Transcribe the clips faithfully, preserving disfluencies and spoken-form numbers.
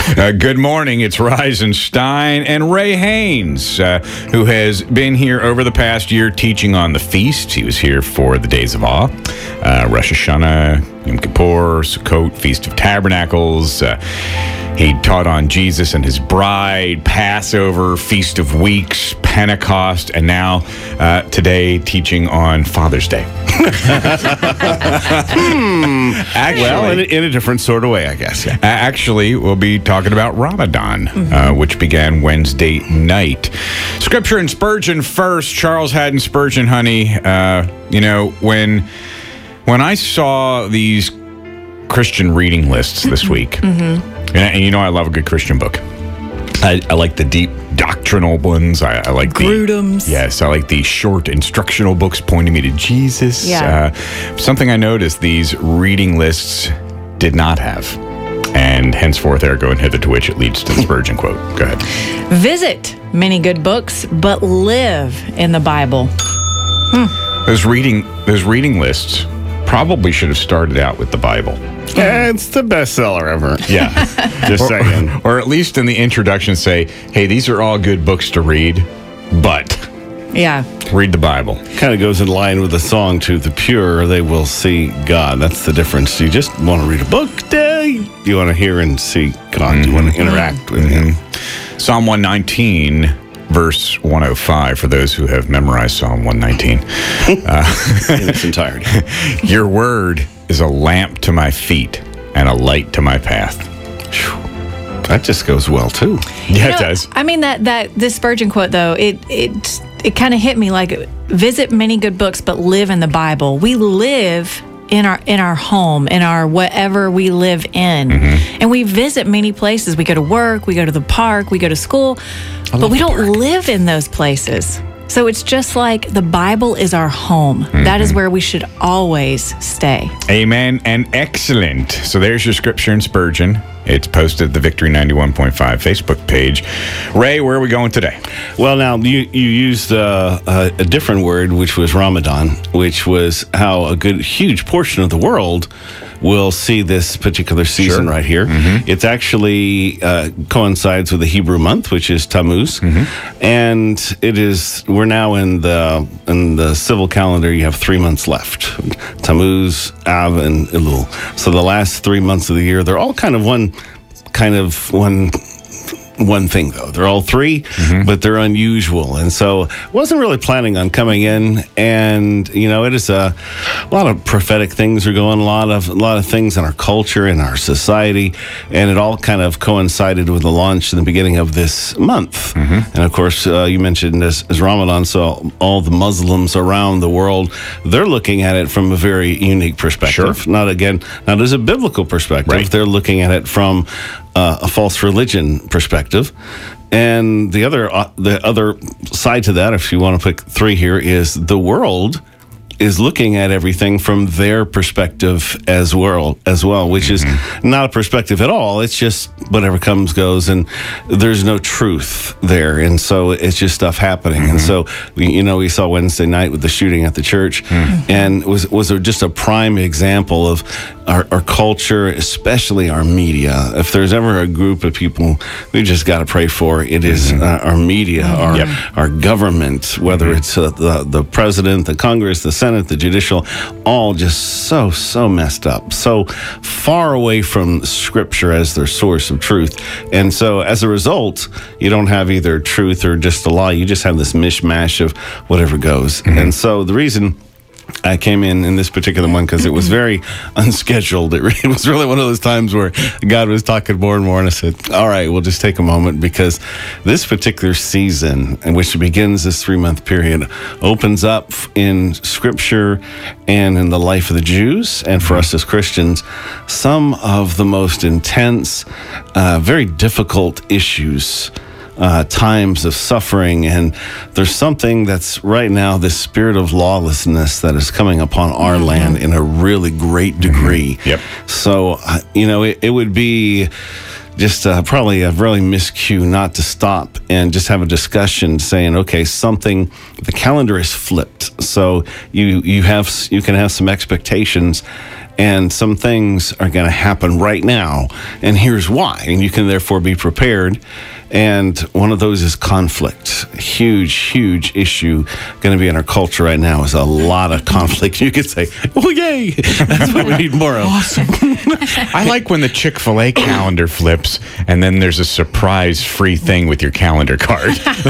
Uh, good morning. It's Reisenstein and Ray Haynes, uh, who has been here over the past year teaching on the feasts. He was here for the Days of Awe, uh, Rosh Hashanah, Yom Kippur, Sukkot, Feast of Tabernacles. Uh, he taught on Jesus and his bride, Passover, Feast of Weeks, Pentecost, and now uh, today teaching on Father's Day. hmm. Actually, well, in a, in a different sort of way, I guess. Yeah. Actually, we'll be talking about Ramadan, mm-hmm. uh, which began Wednesday night. Scripture and Spurgeon first. Charles Haddon Spurgeon, honey. Uh, you know, when when I saw these Christian reading lists this week, mm-hmm. and, and you know I love a good Christian book. I, I like the deep doctrinal ones. I, I like Grudem's. the yes. I like the short instructional books pointing me to Jesus. Yeah. Uh, something I noticed these reading lists did not have, and henceforth, ergo, and hither to which it leads to the Spurgeon quote. Go ahead. Visit many good books, but live in the Bible. Hmm. Those reading those reading lists probably should have started out with the Bible. Yeah, it's the bestseller ever. Yeah. Just or, saying. Or at least in the introduction say, hey, these are all good books to read, but yeah, read the Bible. Kind of goes in line with the song, too. The pure, they will see God. That's the difference. You just want to read a book today. You want to hear and see God. Mm-hmm. You want to interact with mm-hmm. Him. Psalm one nineteen, verse one oh five, for those who have memorized Psalm one nineteen. uh, in its entirety. Your word is a lamp to my feet and a light to my path. That just goes well, too. Yeah, you know, it does. I mean, that, that this Spurgeon quote, though, it it it kind of hit me like, visit many good books, but live in the Bible. We live in our in our home, in our whatever we live in. Mm-hmm. And we visit many places. We go to work, we go to the park, we go to school, but we don't park. live in those places. So it's just like the Bible is our home. Mm-hmm. That is where we should always stay. Amen and excellent. So there's your Scripture and Spurgeon. It's posted at the Victory ninety-one point five Facebook page. Ray, where are we going today? Well, now, you, you used uh, a, a different word, which was Ramadan, which was how a good, huge portion of the world will see this particular season sure. right here. Mm-hmm. It's actually uh, coincides with the Hebrew month, which is Tammuz. Mm-hmm. And it is, we're now in the in the civil calendar, you have three months left. Tammuz, Av, and Elul. So the last three months of the year, they're all kind of one, kind of one... One thing, though. They're all three, mm-hmm. but they're unusual. And so wasn't really planning on coming in. And, you know, it is a, a lot of prophetic things are going, a lot of a lot of things in our culture, in our society. And it all kind of coincided with the launch in the beginning of this month. Mm-hmm. And, of course, uh, you mentioned this as Ramadan. So all the Muslims around the world, they're looking at it from a very unique perspective. Sure. Not, again, not as a biblical perspective. Right. They're looking at it from Uh, a false religion perspective. And the other uh, the other side to that, if you want to pick three here, is the world is looking at everything from their perspective as well, as well, which mm-hmm. is not a perspective at all. It's just whatever comes goes, and there's no truth there, and so it's just stuff happening. Mm-hmm. And so, we, you know, we saw Wednesday night with the shooting at the church, mm-hmm. and it was was just a prime example of our, our culture, especially our media. If there's ever a group of people we just got to pray for, it is mm-hmm. uh, our media, our yep. our government, whether mm-hmm. it's uh, the the president, the Congress, the Senate, the judicial, all just so, so messed up, so far away from Scripture as their source of truth. And so as a result, you don't have either truth or just a lie. You just have this mishmash of whatever goes. Mm-hmm. And so the reason I came in in this particular one because it was very unscheduled. It, re- it was really one of those times where God was talking more and more, and I said, all right, we'll just take a moment, because this particular season, in which begins this three-month period, opens up in Scripture and in the life of the Jews, and for us as Christians, some of the most intense, uh, very difficult issues, Uh, times of suffering. And there's something that's right now, this spirit of lawlessness that is coming upon our mm-hmm. land in a really great degree. Mm-hmm. Yep. So, uh, you know, it, it would be just uh, probably a really miscue not to stop and just have a discussion saying, okay, something, the calendar is flipped. So you, you have, you can have some expectations and some things are going to happen right now, and here's why. And you can therefore be prepared. And one of those is conflict. Huge, huge issue going to be in our culture right now is a lot of conflict. You could say, oh, yay. That's what we need more of. Awesome. I like when the Chick-fil-A calendar flips and then there's a surprise free thing with your calendar card.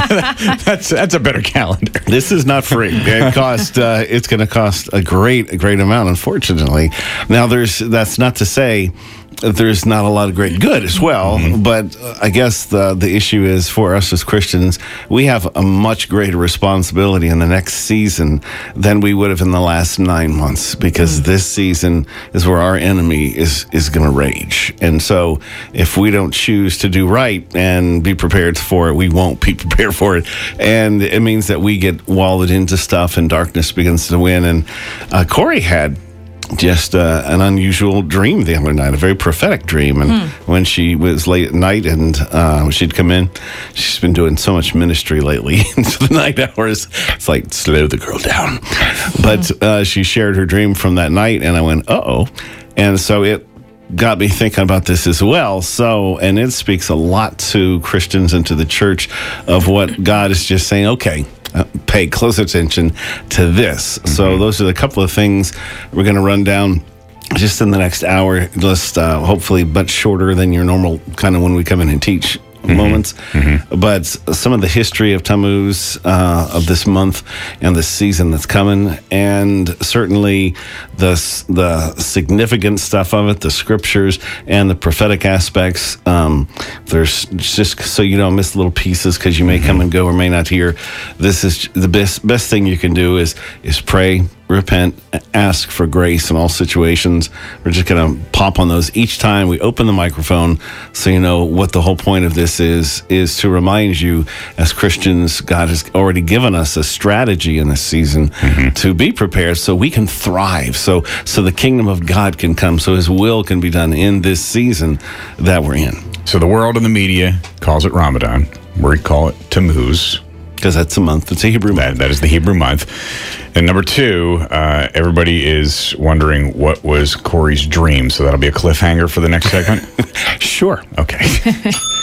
that's that's a better calendar. This is not free. It cost. Uh, it's going to cost a great, a great amount, unfortunately. Now, there's that's not to say there's not a lot of great good as well, mm-hmm. but uh, I guess the the issue is for us as Christians, we have a much greater responsibility in the next season than we would have in the last nine months, because mm-hmm. this season is where our enemy is is going to rage. And so if we don't choose to do right and be prepared for it, we won't be prepared for it. And it means that we get walled into stuff and darkness begins to win. And uh, Corey had just uh, an unusual dream the other night, a very prophetic dream. And mm. when she was late at night and uh, she'd come in, she's been doing so much ministry lately into the night hours. It's like, slow the girl down. But uh, she shared her dream from that night, and I went, uh-oh. And so it got me thinking about this as well. So, and it speaks a lot to Christians and to the church of what God is just saying, okay, Uh, pay close attention to this. Mm-hmm. So those are the couple of things we're going to run down just in the next hour, just uh, hopefully much shorter than your normal kind of when we come in and teach mm-hmm. moments. Mm-hmm. But some of the history of Tammuz, uh, of this month and the season that's coming, and certainly the the significant stuff of it, the scriptures and the prophetic aspects. Um, there's just so you don't miss little pieces, because you may mm-hmm. come and go or may not hear. This is the best best thing you can do is is pray, repent, ask for grace in all situations. We're just going to pop on those each time we open the microphone, so you know what the whole point of this is, is to remind you as Christians, God has already given us a strategy in this season mm-hmm. to be prepared so we can thrive, so so the kingdom of God can come, so his will can be done in this season that we're in. So the world and the media calls it Ramadan. We call it Tammuz. Because that's a month. It's a Hebrew month. That, that is the Hebrew month. And number two, uh, everybody is wondering what was Corey's dream. So that'll be a cliffhanger for the next segment? Sure. Okay.